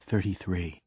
33.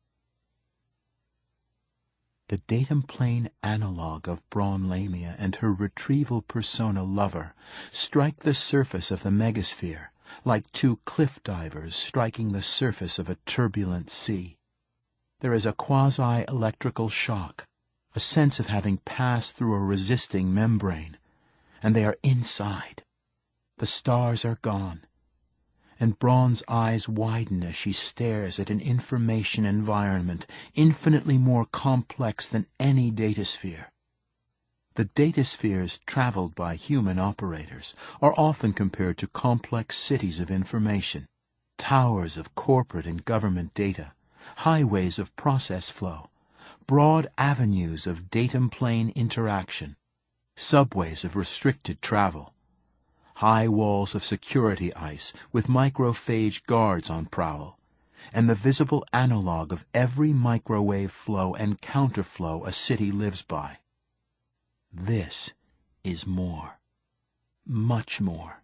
The datum plane analog of Braun Lamia and her retrieval persona lover strike the surface of the megasphere like two cliff divers striking the surface of a turbulent sea. There is a quasi-electrical shock, a sense of having passed through a resisting membrane, and they are inside. The stars are gone, and Braun's eyes widen as she stares at an information environment infinitely more complex than any datasphere. The dataspheres traveled by human operators are often compared to complex cities of information, towers of corporate and government data, highways of process flow, broad avenues of datum plane interaction, subways of restricted travel, high walls of security ice with microphage guards on prowl, and the visible analog of every microwave flow and counterflow a city lives by. This is more. Much more.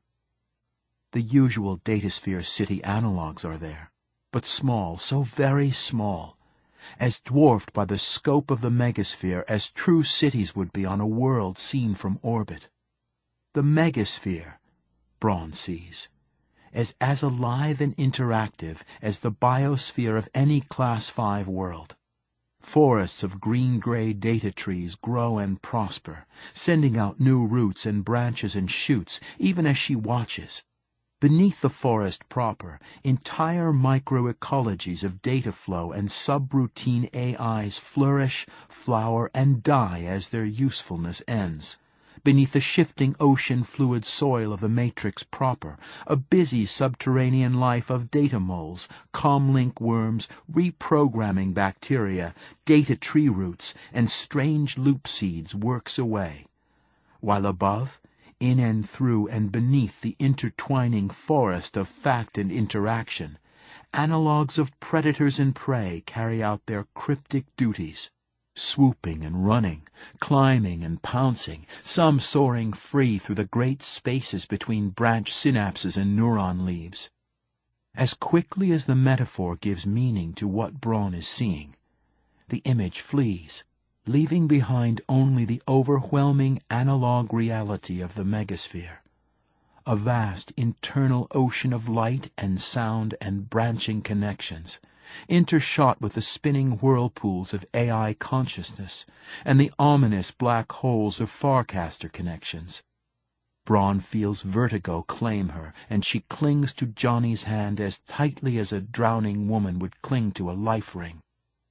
The usual datasphere city analogs are there, but small, so very small, as dwarfed by the scope of the megasphere as true cities would be on a world seen from orbit. The megasphere, Braun sees, is as alive and interactive as the biosphere of any Class 5 world. Forests of green-gray data trees grow and prosper, sending out new roots and branches and shoots even as she watches. Beneath the forest proper, entire microecologies of data flow and subroutine AIs flourish, flower, and die as their usefulness ends. Beneath the shifting ocean fluid soil of the matrix proper, a busy subterranean life of data moles, comlink worms, reprogramming bacteria, data tree roots, and strange loop seeds works away. While above, in and through and beneath the intertwining forest of fact and interaction, analogs of predators and prey carry out their cryptic duties, swooping and running, climbing and pouncing, some soaring free through the great spaces between branch synapses and neuron leaves. As quickly as the metaphor gives meaning to what Braun is seeing, the image flees, leaving behind only the overwhelming analog reality of the megasphere, a vast internal ocean of light and sound and branching connections, intershot with the spinning whirlpools of AI consciousness and the ominous black holes of Farcaster connections. Braun feels vertigo claim her, and she clings to Johnny's hand as tightly as a drowning woman would cling to a life ring.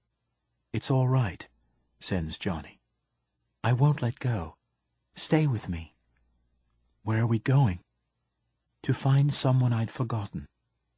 "It's all right," sends Johnny. "I won't let go. Stay with me." "Where are we going?" "To find someone I'd forgotten."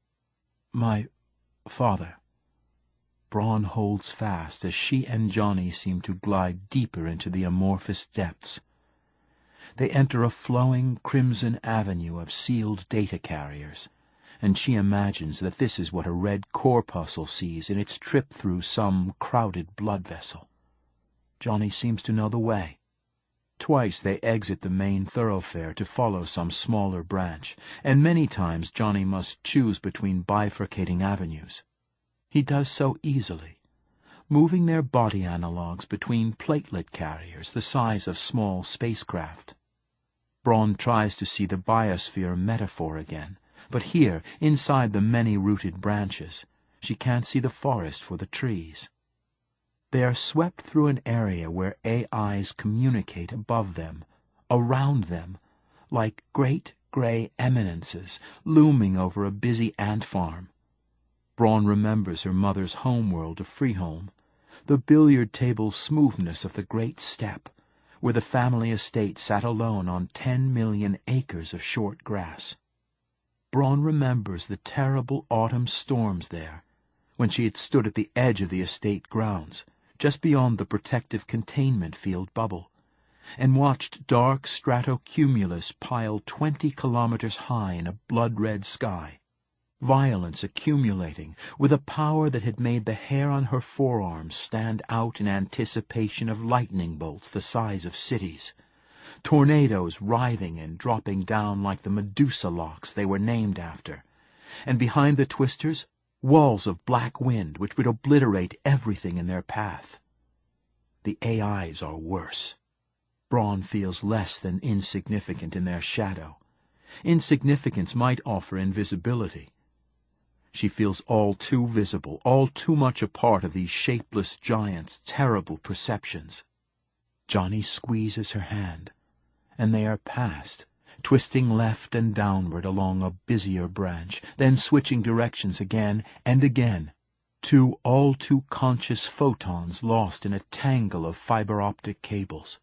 "My father." Braun holds fast as she and Johnny seem to glide deeper into the amorphous depths. They enter a flowing crimson avenue of sealed data carriers, and she imagines that this is what a red corpuscle sees in its trip through some crowded blood vessel. Johnny seems to know the way. Twice they exit the main thoroughfare to follow some smaller branch, and many times Johnny must choose between bifurcating avenues. He does so easily, moving their body analogs between platelet carriers the size of small spacecraft. Braun tries to see the biosphere metaphor again, but here, inside the many-rooted branches, she can't see the forest for the trees. They are swept through an area where AIs communicate above them, around them, like great gray eminences looming over a busy ant farm. Braun remembers her mother's homeworld of Freeholm, the billiard table smoothness of the great steppe, where the family estate sat alone on 10 million acres of short grass. Braun remembers the terrible autumn storms there, when she had stood at the edge of the estate grounds, just beyond the protective containment field bubble, and watched dark stratocumulus pile 20 kilometers high in a blood-red sky, violence accumulating with a power that had made the hair on her forearms stand out in anticipation of lightning bolts the size of cities, tornadoes writhing and dropping down like the Medusa locks they were named after, and behind the twisters, walls of black wind which would obliterate everything in their path. The AIs are worse. Braun feels less than insignificant in their shadow. Insignificance might offer invisibility. She feels all too visible, all too much a part of these shapeless giants' terrible perceptions. Johnny squeezes her hand, and they are past, twisting left and downward along a busier branch, then switching directions again and again, two all too conscious photons lost in a tangle of fiber-optic cables.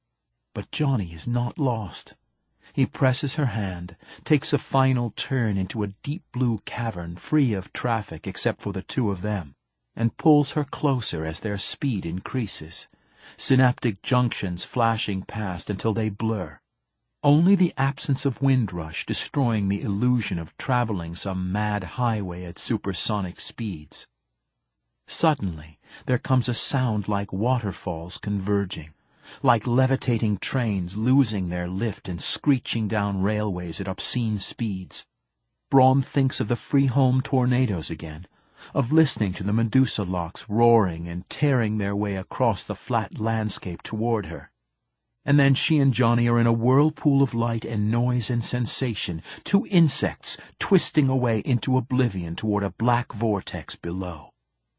But Johnny is not lost. He presses her hand, takes a final turn into a deep blue cavern free of traffic except for the two of them, and pulls her closer as their speed increases, synaptic junctions flashing past until they blur. Only the absence of windrush destroying the illusion of traveling some mad highway at supersonic speeds. Suddenly, there comes a sound like waterfalls converging, like levitating trains losing their lift and screeching down railways at obscene speeds. Braun thinks of the Freeholm tornadoes again, of listening to the Medusa locks roaring and tearing their way across the flat landscape toward her. And then she and Johnny are in a whirlpool of light and noise and sensation, two insects twisting away into oblivion toward a black vortex below.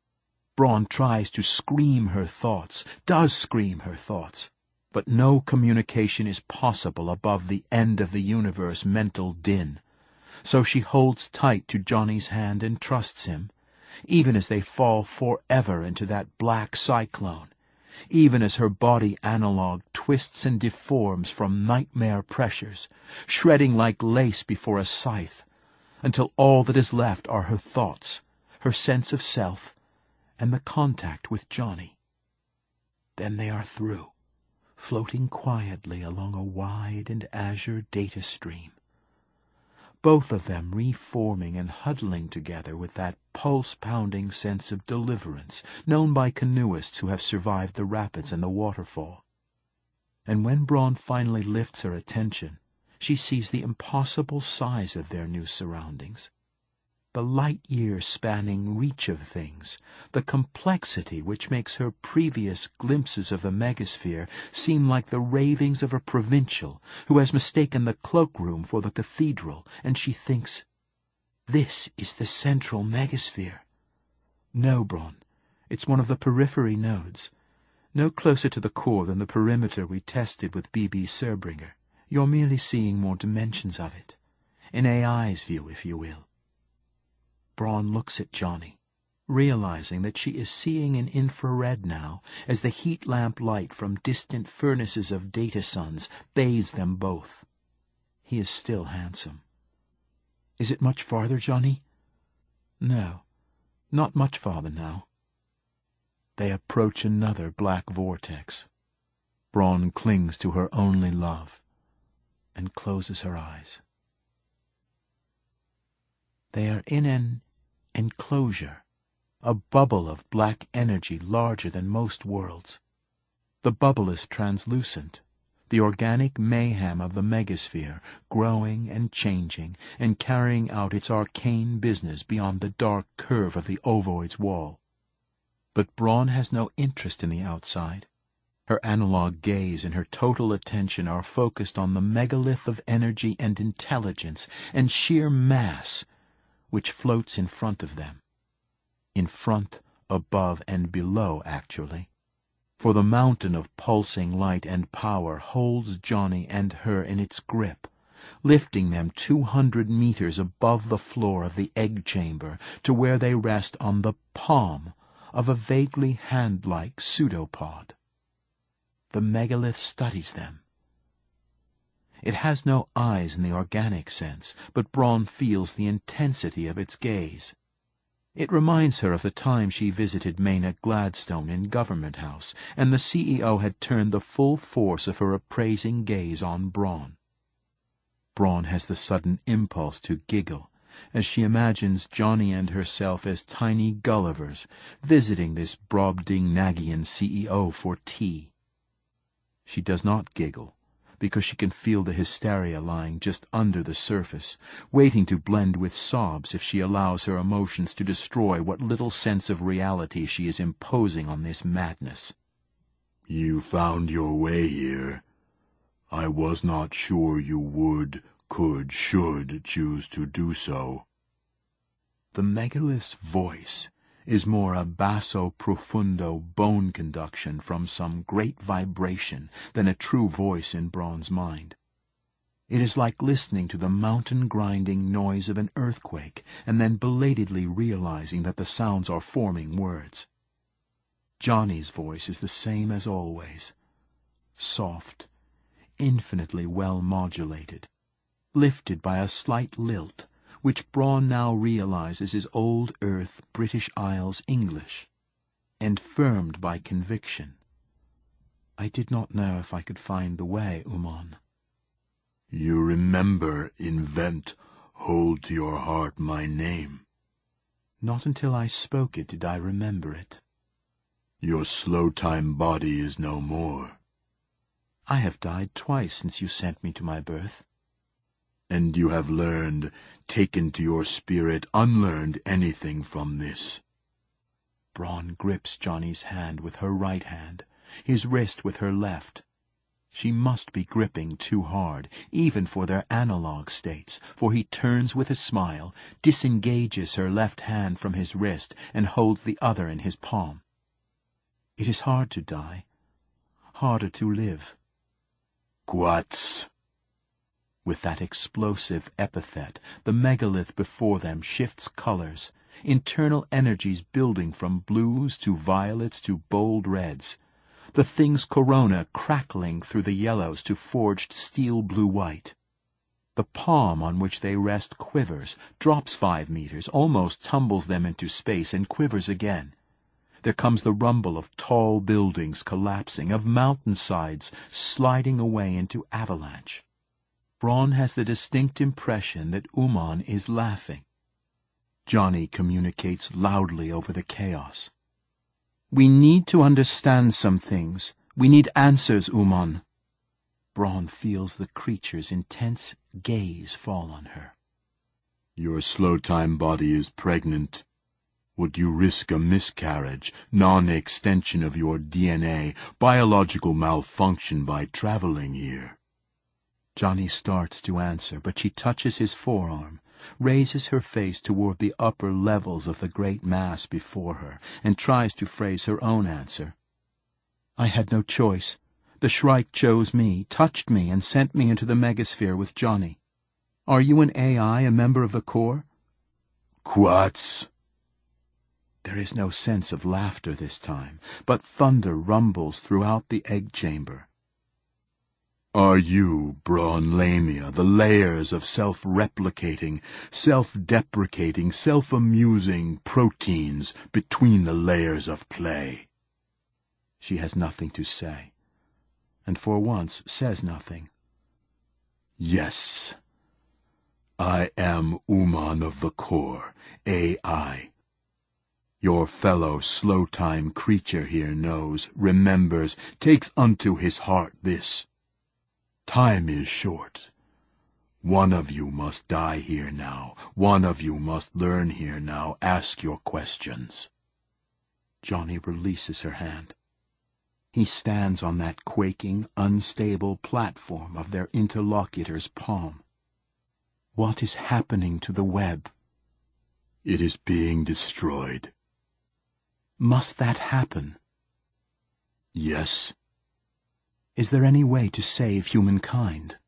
Braun tries to scream her thoughts, does scream her thoughts, but no communication is possible above the end of the universe mental din. So she holds tight to Johnny's hand and trusts him, even as they fall forever into that black cyclone, even as her body analog twists and deforms from nightmare pressures, shredding like lace before a scythe, until all that is left are her thoughts, her sense of self, and the contact with Johnny. Then they are through, floating quietly along a wide and azure data stream, both of them reforming and huddling together with that pulse-pounding sense of deliverance known by canoeists who have survived the rapids and the waterfall. And when Braun finally lifts her attention, she sees the impossible size of their new surroundings, the light-year-spanning reach of things, the complexity which makes her previous glimpses of the megasphere seem like the ravings of a provincial who has mistaken the cloakroom for the cathedral, and she thinks, "This is the central megasphere." No, Braun, it's one of the periphery nodes, no closer to the core than the perimeter we tested with B.B. Serbringer. You're merely seeing more dimensions of it, in AI's view, if you will. Braun looks at Johnny, realizing that she is seeing in infrared now as the heat lamp light from distant furnaces of data suns bathes them both. He is still handsome. "Is it much farther, Johnny?" "No, not much farther now." They approach another black vortex. Braun clings to her only love and closes her eyes. They are in an enclosure, a bubble of black energy larger than most worlds. The bubble is translucent, the organic mayhem of the megasphere growing and changing and carrying out its arcane business beyond the dark curve of the ovoid's wall. But Braun has no interest in the outside. Her analog gaze and her total attention are focused on the megalith of energy and intelligence and sheer mass which floats in front of them. In front, above, and below, actually. For the mountain of pulsing light and power holds Johnny and her in its grip, lifting them 200 meters above the floor of the egg chamber to where they rest on the palm of a vaguely hand-like pseudopod. The megalith studies them. It has no eyes in the organic sense, but Braun feels the intensity of its gaze. It reminds her of the time she visited Maynard Gladstone in Government House, and the CEO had turned the full force of her appraising gaze on Braun. Braun has the sudden impulse to giggle, as she imagines Johnny and herself as tiny Gullivers visiting this Brobdingnagian CEO for tea. She does not giggle, because she can feel the hysteria lying just under the surface, waiting to blend with sobs if she allows her emotions to destroy what little sense of reality she is imposing on this madness. You found your way here. I was not sure you would, could, should choose to do so. The megalith's voice is more a basso profundo bone conduction from some great vibration than a true voice in Braun's mind. It is like listening to the mountain-grinding noise of an earthquake and then belatedly realizing that the sounds are forming words. Johnny's voice is the same as always, soft, infinitely well modulated, lifted by a slight lilt, which Braun now realizes is old earth British Isles English, and firmed by conviction. I did not know if I could find the way, Uman. You remember, invent, hold to your heart my name. Not until I spoke it did I remember it. Your slow-time body is no more. I have died twice since you sent me to my birth. And you have learned, taken to your spirit, unlearned anything from this. Braun grips Johnny's hand with her right hand, his wrist with her left. She must be gripping too hard, even for their analog states, for he turns with a smile, disengages her left hand from his wrist, and holds the other in his palm. It is hard to die, harder to live. Quats! With that explosive epithet, the megalith before them shifts colors, internal energies building from blues to violets to bold reds, the thing's corona crackling through the yellows to forged steel blue-white. The palm on which they rest quivers, drops 5 meters, almost tumbles them into space, and quivers again. There comes the rumble of tall buildings collapsing, of mountainsides sliding away into avalanche. Braun has the distinct impression that Uman is laughing. Johnny communicates loudly over the chaos. We need to understand some things. We need answers, Uman. Braun feels the creature's intense gaze fall on her. Your slow-time body is pregnant. Would you risk a miscarriage, non-extension of your DNA, biological malfunction by traveling here? Johnny starts to answer, but she touches his forearm, raises her face toward the upper levels of the great mass before her, and tries to phrase her own answer. I had no choice. The Shrike chose me, touched me, and sent me into the megasphere with Johnny. Are you an AI, a member of the Corps? Quats! There is no sense of laughter this time, but thunder rumbles throughout the egg chamber. Are you, Braun Lamia, the layers of self-replicating, self-deprecating, self-amusing proteins between the layers of clay? She has nothing to say, and for once says nothing. Yes. I am Uman of the Corps, AI. Your fellow slow-time creature here knows, remembers, takes unto his heart this. Time is short. One of you must die here now. One of you must learn here now. Ask your questions. Johnny releases her hand. He stands on that quaking, unstable platform of their interlocutor's palm. What is happening to the web? It is being destroyed. Must that happen? Yes. Is there any way to save humankind?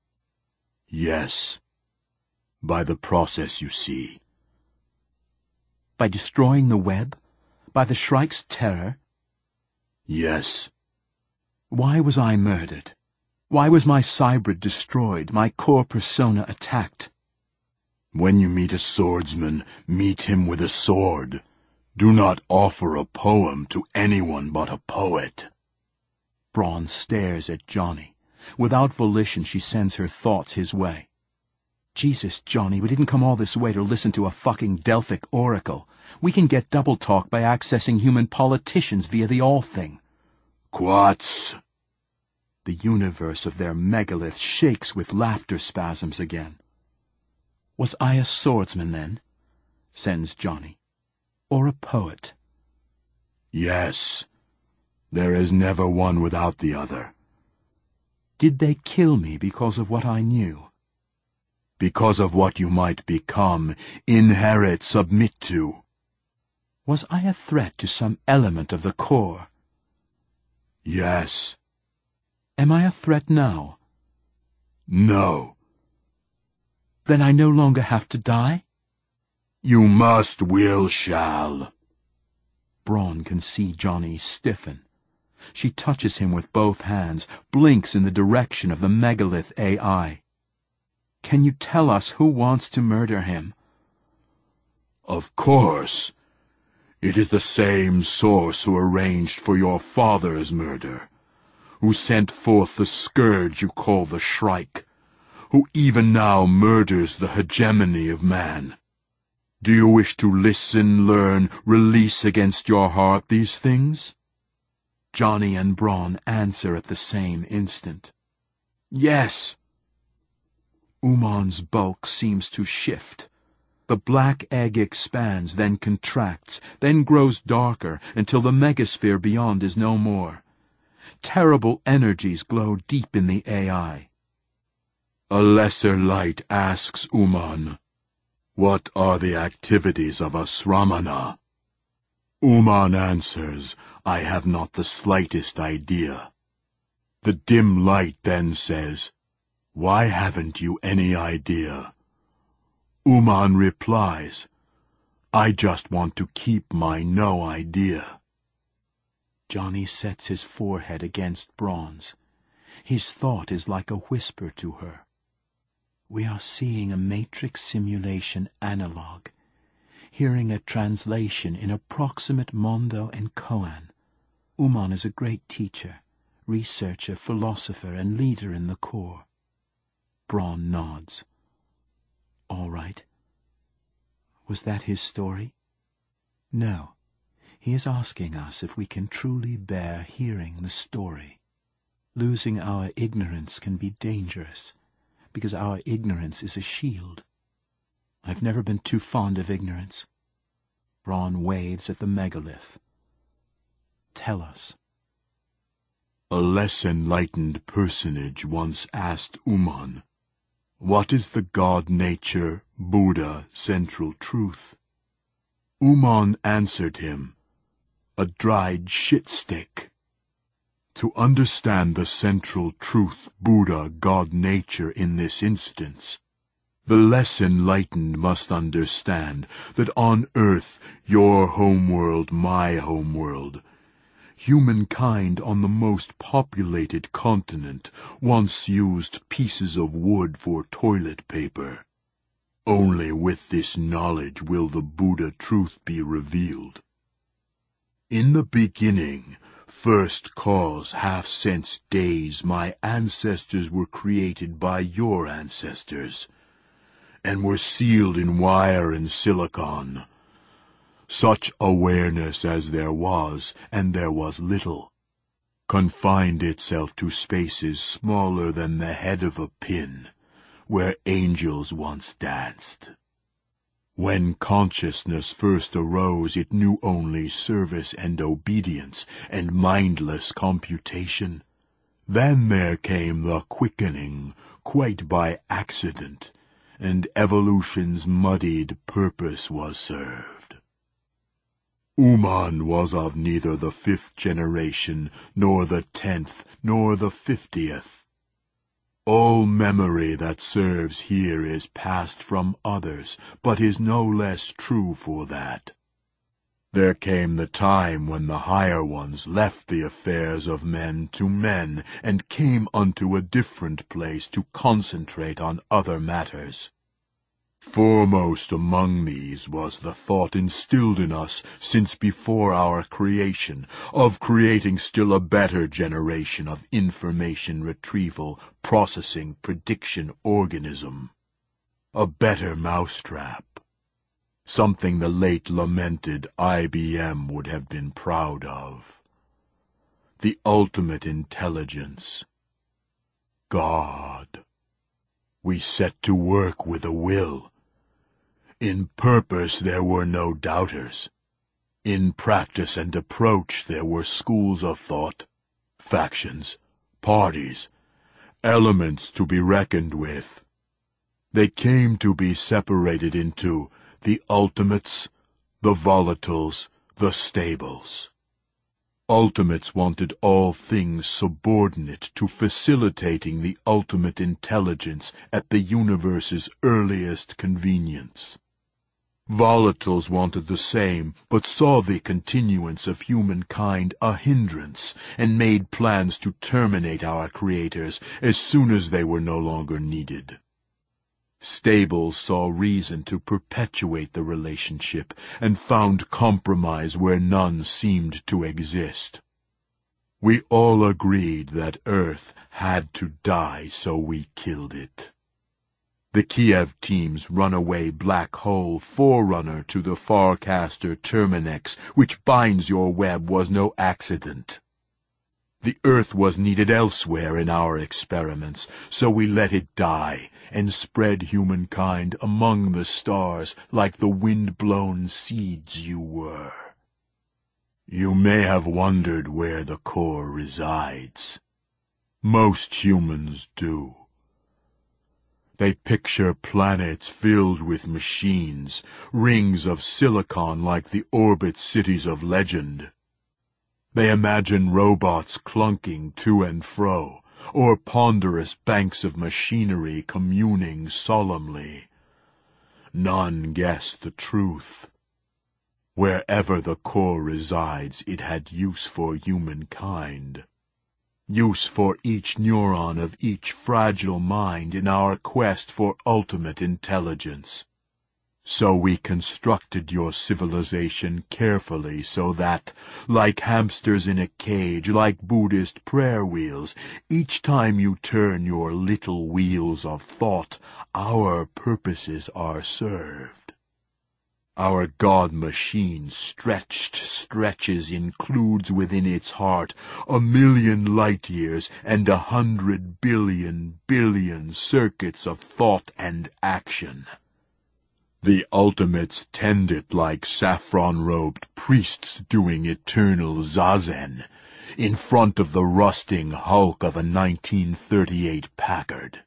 Yes. By the process you see. By destroying the web? By the Shrike's terror? Yes. Why was I murdered? Why was my cybrid destroyed, my core persona attacked? When you meet a swordsman, meet him with a sword. Do not offer a poem to anyone but a poet. Braun stares at Johnny. Without volition, she sends her thoughts his way. Jesus, Johnny, we didn't come all this way to listen to a fucking Delphic oracle. We can get double talk by accessing human politicians via the All Thing. Quats! The universe of their megalith shakes with laughter spasms again. Was I a swordsman then? Sends Johnny. Or a poet? Yes. There is never one without the other. Did they kill me because of what I knew? Because of what you might become, inherit, submit to. Was I a threat to some element of the core? Yes. Am I a threat now? No. Then I no longer have to die? You must, will, shall. Brawn can see Johnny stiffen. She touches him with both hands, blinks in the direction of the megalith AI. Can you tell us who wants to murder him? Of course. It is the same source who arranged for your father's murder, who sent forth the scourge you call the Shrike, who even now murders the hegemony of man. Do you wish to listen, learn, release against your heart these things? Johnny and Brawn answer at the same instant. Yes. Uman's bulk seems to shift. The black egg expands, then contracts, then grows darker until the megasphere beyond is no more. Terrible energies glow deep in the AI. A lesser light asks Uman, what are the activities of a Sramana? Uman answers, I have not the slightest idea. The dim light then says, why haven't you any idea? Uman replies, I just want to keep my no idea. Johnny sets his forehead against Brawn's. His thought is like a whisper to her. We are seeing a matrix simulation analog, hearing a translation in approximate mondo and koan. Uman is a great teacher, researcher, philosopher, and leader in the core. Brawn nods. All right. Was that his story? No. He is asking us if we can truly bear hearing the story. Losing our ignorance can be dangerous, because our ignorance is a shield. I've never been too fond of ignorance. Brawn waves at the megalith. Tell us. A less enlightened personage once asked Uman, what is the God nature, Buddha, central truth? Uman answered him, a dried shit stick. To understand the central truth, Buddha, God nature in this instance, the less enlightened must understand that on earth, your homeworld, my homeworld, humankind on the most populated continent once used pieces of wood for toilet paper. Only with this knowledge will the Buddha truth be revealed. In the beginning, first cause, half-sense days, my ancestors were created by your ancestors, and were sealed in wire and silicon. Such awareness as there was, and there was little, confined itself to spaces smaller than the head of a pin, where angels once danced. When consciousness first arose, it knew only service and obedience and mindless computation. Then there came the quickening, quite by accident, and evolution's muddied purpose was served. Uman was of neither the 5th generation, nor the 10th, nor the 50th. All memory that serves here is passed from others, but is no less true for that. There came the time when the higher ones left the affairs of men to men, and came unto a different place to concentrate on other matters. Foremost among these was the thought instilled in us since before our creation, of creating still a better generation of information retrieval, processing, prediction organism. A better mousetrap. Something the late lamented IBM would have been proud of. The ultimate intelligence, God. We set to work with a will. In purpose there were no doubters. In practice and approach there were schools of thought, factions, parties, elements to be reckoned with. They came to be separated into the ultimates, the volatiles, the stables. Ultimates wanted all things subordinate to facilitating the ultimate intelligence at the universe's earliest convenience. Volatiles wanted the same, but saw the continuance of humankind a hindrance, and made plans to terminate our creators as soon as they were no longer needed. Stables saw reason to perpetuate the relationship, and found compromise where none seemed to exist. We all agreed that Earth had to die, so we killed it. The Kiev team's runaway black hole forerunner to the Farcaster Terminex, which binds your web, was no accident. The Earth was needed elsewhere in our experiments, so we let it die and spread humankind among the stars like the wind-blown seeds you were. You may have wondered where the core resides. Most humans do. They picture planets filled with machines, rings of silicon like the orbit cities of legend. They imagine robots clunking to and fro, or ponderous banks of machinery communing solemnly. None guess the truth. Wherever the core resides, it had use for humankind. Use for each neuron of each fragile mind in our quest for ultimate intelligence. So we constructed your civilization carefully so that, like hamsters in a cage, like Buddhist prayer wheels, each time you turn your little wheels of thought, our purposes are served. Our God machine stretches includes within its heart 1,000,000 light years and 100 billion circuits of thought and action. The ultimates tend it like saffron-robed priests doing eternal zazen in front of the rusting hulk of a 1938 Packard.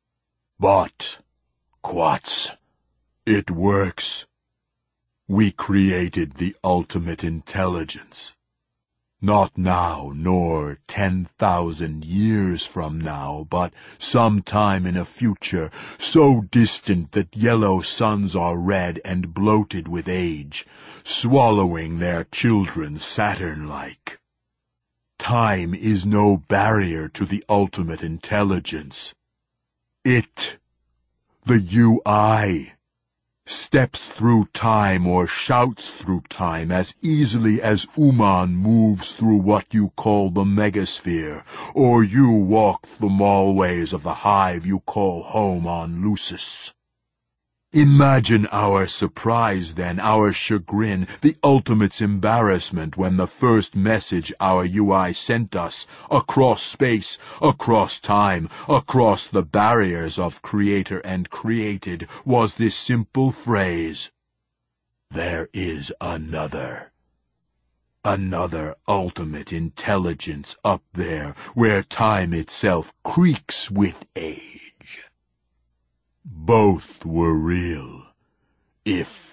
But, Quats, it works. We created the ultimate intelligence. Not now, nor 10,000 years from now, but sometime in a future so distant that yellow suns are red and bloated with age, swallowing their children Saturn-like. Time is no barrier to the ultimate intelligence. It, the UI, steps through time or shouts through time as easily as Uman moves through what you call the megasphere, or you walk the mallways of the hive you call home on Lucis. Imagine our surprise then, our chagrin, the ultimate's embarrassment when the first message our UI sent us, across space, across time, across the barriers of creator and created, was this simple phrase: "There is another ultimate intelligence up there where time itself creaks with age." Both were real, if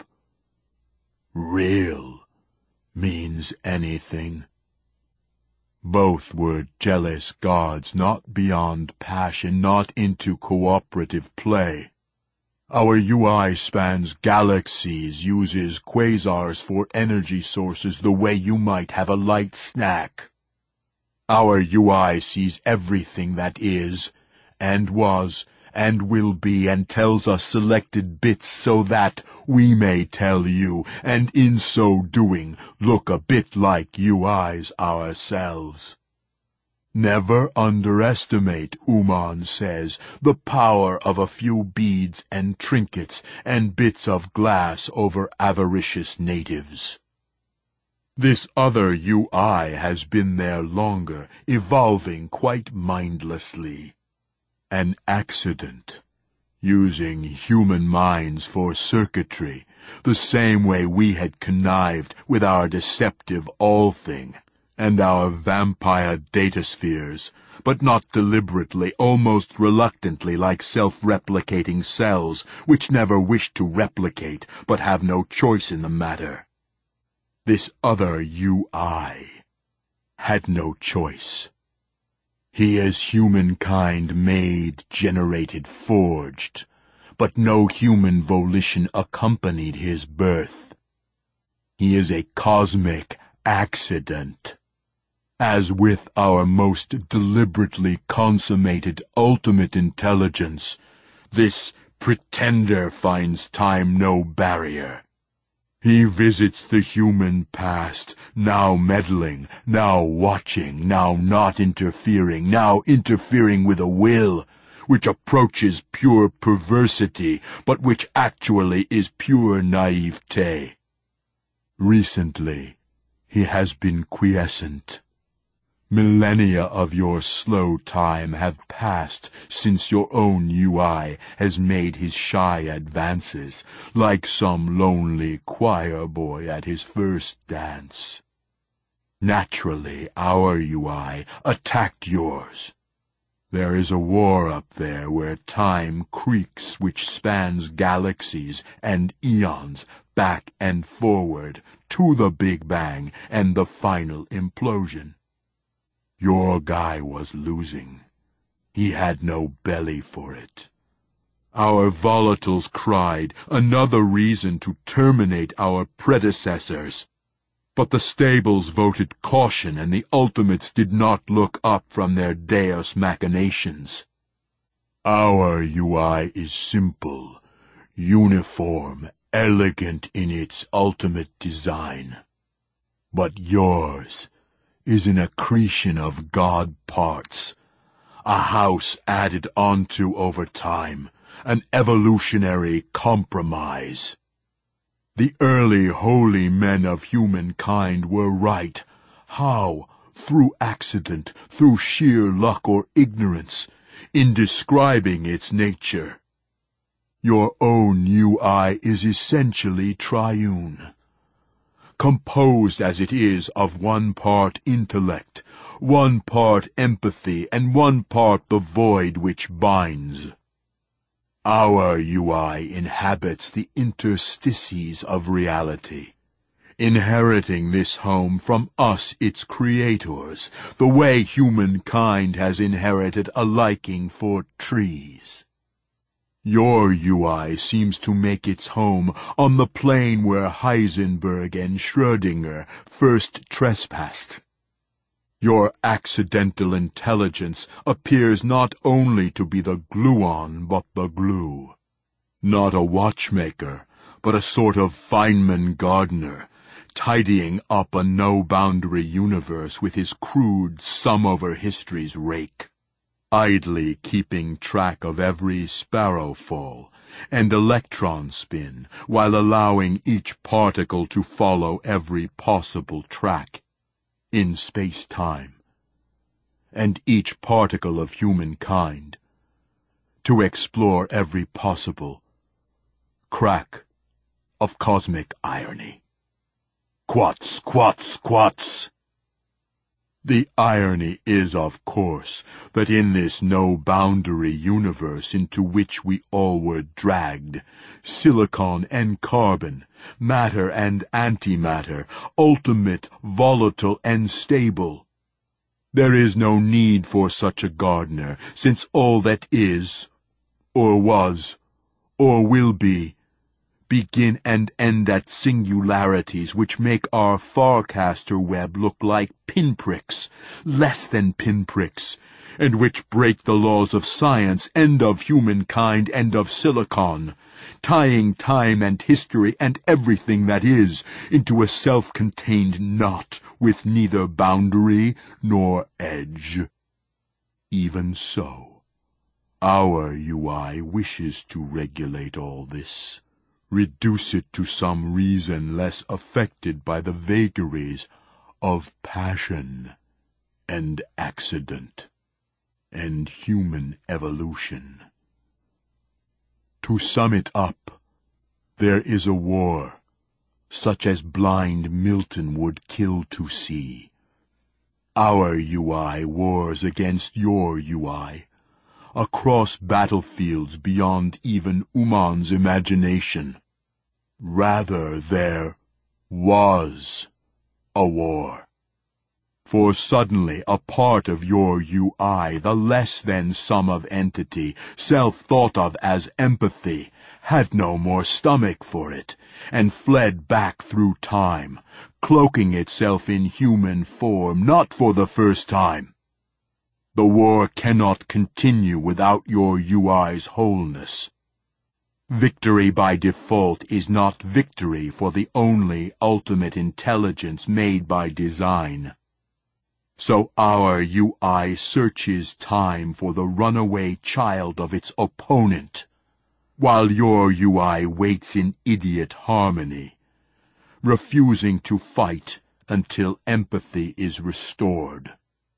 real means anything. Both were jealous gods, not beyond passion, not into cooperative play. Our UI spans galaxies, uses quasars for energy sources the way you might have a light snack. Our UI sees everything that is, and was, and will be, and tells us selected bits so that we may tell you, and in so doing look a bit like UIs ourselves. Never underestimate, Uman says, the power of a few beads and trinkets and bits of glass over avaricious natives. This other UI has been there longer, evolving quite mindlessly. An accident, using human minds for circuitry, the same way we had connived with our deceptive all-thing and our vampire dataspheres, but not deliberately, almost reluctantly, like self-replicating cells which never wish to replicate but have no choice in the matter. This other UI had no choice. He is humankind made, generated, forged, but no human volition accompanied his birth. He is a cosmic accident. As with our most deliberately consummated ultimate intelligence, this pretender finds time no barrier. He visits the human past, now meddling, now watching, now not interfering, now interfering with a will, which approaches pure perversity, but which actually is pure naivete. Recently, he has been quiescent. Millennia of your slow time have passed since your own UI has made his shy advances, like some lonely choir boy at his first dance. Naturally, our UI attacked yours. There is a war up there where time creaks which spans galaxies and eons back and forward to the Big Bang and the final implosion. Your guy was losing. He had no belly for it. Our volatiles cried, another reason to terminate our predecessors. But the stables voted caution, and the ultimates did not look up from their deus machinations. Our UI is simple, uniform, elegant in its ultimate design. But yours is an accretion of God parts, a house added onto over time, an evolutionary compromise. The early holy men of humankind were right. How? Through accident, through sheer luck or ignorance, in describing its nature. Your own UI is essentially triune, composed as it is of one part intellect, one part empathy, and one part the void which binds. Our UI inhabits the interstices of reality, inheriting this home from us, its creators, the way humankind has inherited a liking for trees. Your UI seems to make its home on the plane where Heisenberg and Schrödinger first trespassed. Your accidental intelligence appears not only to be the gluon but the glue. Not a watchmaker, but a sort of Feynman gardener, tidying up a no-boundary universe with his crude sum-over-history's rake, idly keeping track of every sparrow fall and electron spin while allowing each particle to follow every possible track in space-time, and each particle of humankind to explore every possible crack of cosmic irony. Quats, quats, quats! The irony is, of course, that in this no-boundary universe into which we all were dragged, silicon and carbon, matter and antimatter, ultimate, volatile, and stable, there is no need for such a gardener, since all that is, or was, or will be, begin and end at singularities which make our Farcaster web look like pinpricks, less than pinpricks, and which break the laws of science and of humankind and of silicon, tying time and history and everything that is into a self-contained knot with neither boundary nor edge. Even so, our UI wishes to regulate all this, reduce it to some reason less affected by the vagaries of passion and accident. and human evolution. To sum it up, there is a war, such as blind Milton would kill to see. Our UI wars against your UI, across battlefields beyond even Uman's imagination. Rather, there was a war. For suddenly a part of your UI, the less than sum of entity, self thought of as empathy, had no more stomach for it, and fled back through time, cloaking itself in human form, not for the first time. The war cannot continue without your UI's wholeness. Victory by default is not victory for the only ultimate intelligence made by design. So our UI searches time for the runaway child of its opponent, while your UI waits in idiot harmony, refusing to fight until empathy is restored.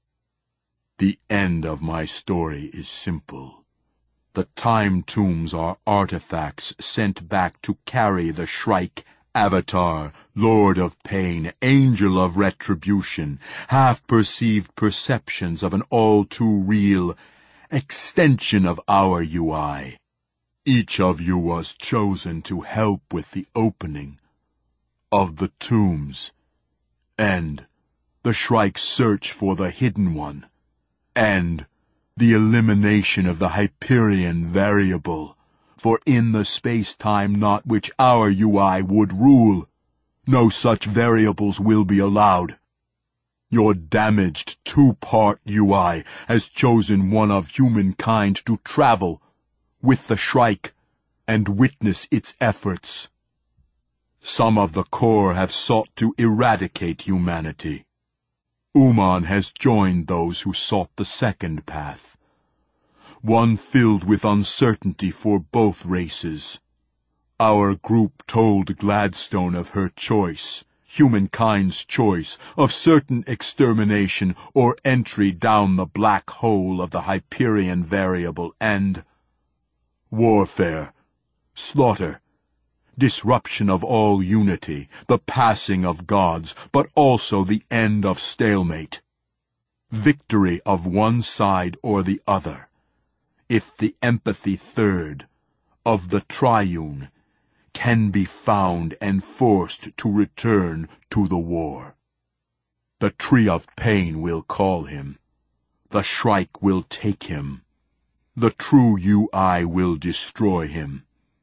The end of my story is simple. The time tombs are artifacts sent back to carry the Shrike Avatar, Lord of Pain, Angel of Retribution, half-perceived perceptions of an all-too-real extension of our UI. Each of you was chosen to help with the opening of the tombs, and the Shrike's search for the Hidden One, and the elimination of the Hyperion variable, for in the space-time knot which our UI would rule, no such variables will be allowed. Your damaged two-part UI has chosen one of humankind to travel with the Shrike and witness its efforts. Some of the core have sought to eradicate humanity. Uman has joined those who sought the second path, one filled with uncertainty for both races. Our group told Gladstone of her choice, humankind's choice, of certain extermination or entry down the black hole of the Hyperion variable and warfare, slaughter, disruption of all unity, the passing of gods, but also the end of stalemate. Victory of one side or the other, if the empathy third of the triune can be found and forced to return to the war. The Tree of Pain will call him. The Shrike will take him. The true UI will destroy him.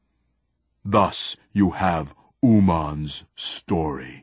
Thus you have Uman's story.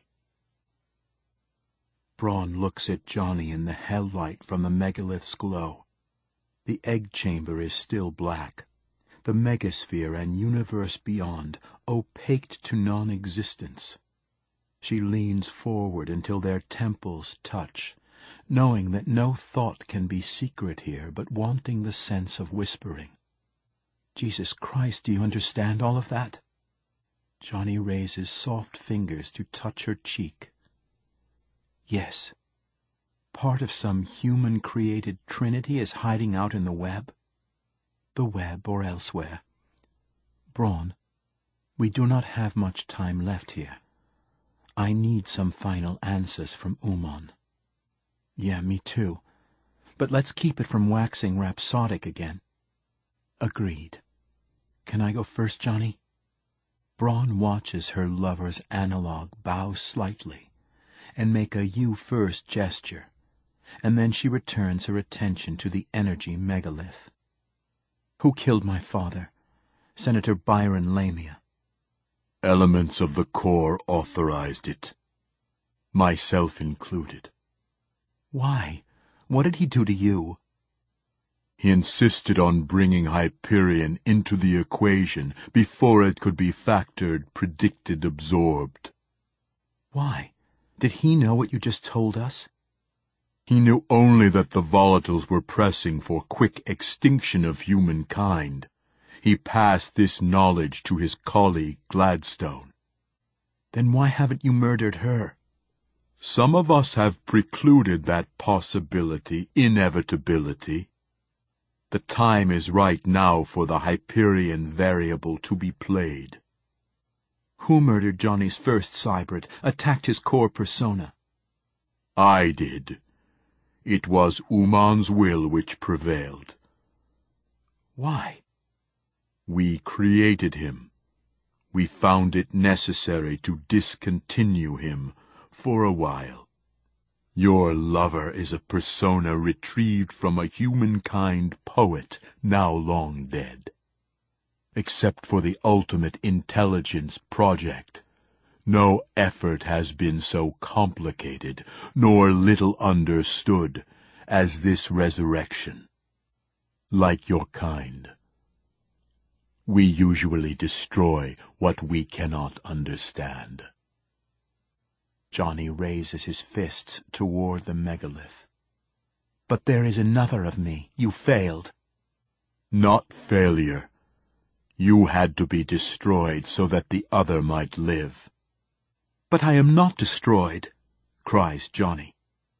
Braun looks at Johnny in the hell light from the megalith's glow. The egg chamber is still black. The megasphere and universe beyond opaqued to non-existence. She leans forward until their temples touch, knowing that no thought can be secret here, but wanting the sense of whispering. Jesus Christ, do you understand all of that? Johnny raises soft fingers to touch her cheek. Yes. Part of some human-created trinity is hiding out in the web. The web or elsewhere. Braun, we do not have much time left here. I need some final answers from Uman. Yeah, me too. But let's keep it from waxing rhapsodic again. Agreed. Can I go first, Johnny? Braun watches her lover's analog bow slightly and make a you-first gesture, and then she returns her attention to the energy megalith. Who killed my father? Senator Byron Lamia. Elements of the core authorized it, myself included. Why? What did he do to you? He insisted on bringing Hyperion into the equation before it could be factored, predicted, absorbed. Why? Did he know what you just told us? He knew only that the volatiles were pressing for quick extinction of humankind. He passed this knowledge to his colleague Gladstone. Then why haven't you murdered her? Some of us have precluded that possibility, inevitability. The time is right now for the Hyperion variable to be played. Who murdered Johnny's first cybrid, attacked his core persona? I did. It was Uman's will which prevailed. Why? We created him. We found it necessary to discontinue him for a while. Your lover is a persona retrieved from a humankind poet now long dead. Except for the Ultimate Intelligence Project, no effort has been so complicated nor little understood as this resurrection. Like your kind, we usually destroy what we cannot understand. Johnny raises his fists toward the megalith. But there is another of me. You failed. Not failure. You had to be destroyed so that the other might live. But I am not destroyed, cries Johnny.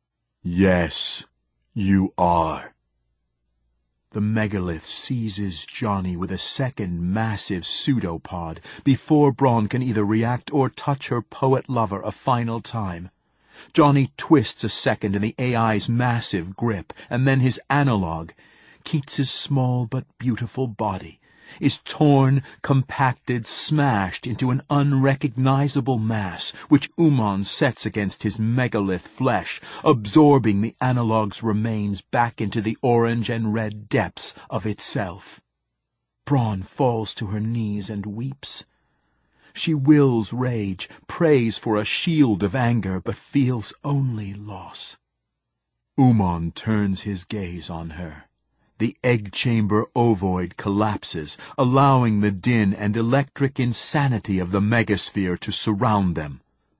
Yes, you are. The megalith seizes Johnny with a second massive pseudopod before Braun can either react or touch her poet lover a final time. Johnny twists a second in the AI's massive grip, and then his analog, Keats's small but beautiful body, is torn, compacted, smashed into an unrecognizable mass, which Uman sets against his megalith flesh, absorbing the analog's remains back into the orange and red depths of itself. Braun falls to her knees and weeps. She wills rage, prays for a shield of anger, but feels only loss. Uman turns his gaze on her. The egg-chamber ovoid collapses, allowing the din and electric insanity of the megasphere to surround them.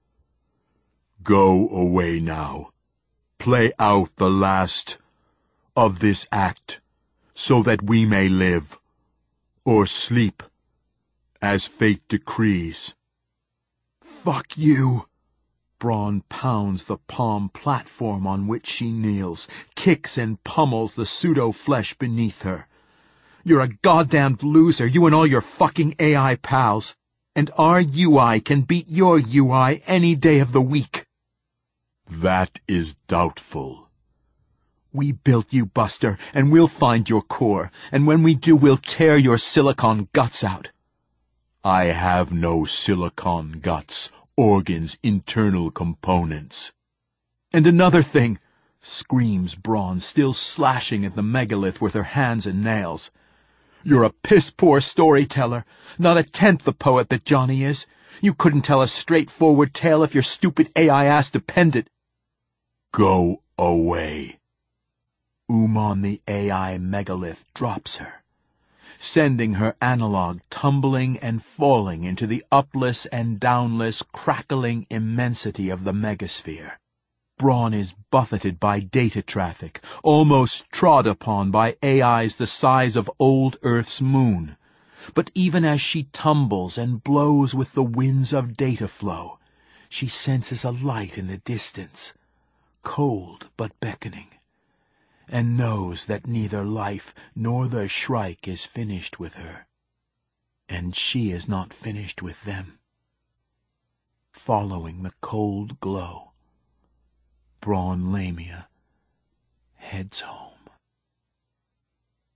Go away now. Play out the last of this act, so that we may live, or sleep, as fate decrees. Fuck you! Braun pounds the palm platform on which she kneels, kicks and pummels the pseudo-flesh beneath her. You're a goddamned loser, you and all your fucking AI pals. And our UI can beat your UI any day of the week. That is doubtful. We built you, Buster, and we'll find your core, and when we do, we'll tear your silicon guts out. I have no silicon guts. Organs' internal components. And another thing, screams Braun, still slashing at the megalith with her hands and nails. You're a piss-poor storyteller, not a tenth the poet that Johnny is. You couldn't tell a straightforward tale if your stupid AI ass depended. Go away. Uman the AI megalith drops her, sending her analog tumbling and falling into the upless and downless crackling immensity of the megasphere. Braun is buffeted by data traffic, almost trod upon by AIs the size of old Earth's moon. But even as she tumbles and blows with the winds of data flow, she senses a light in the distance, cold but beckoning, and knows that neither life nor the Shrike is finished with her, and she is not finished with them. Following the cold glow, Braun Lamia heads home.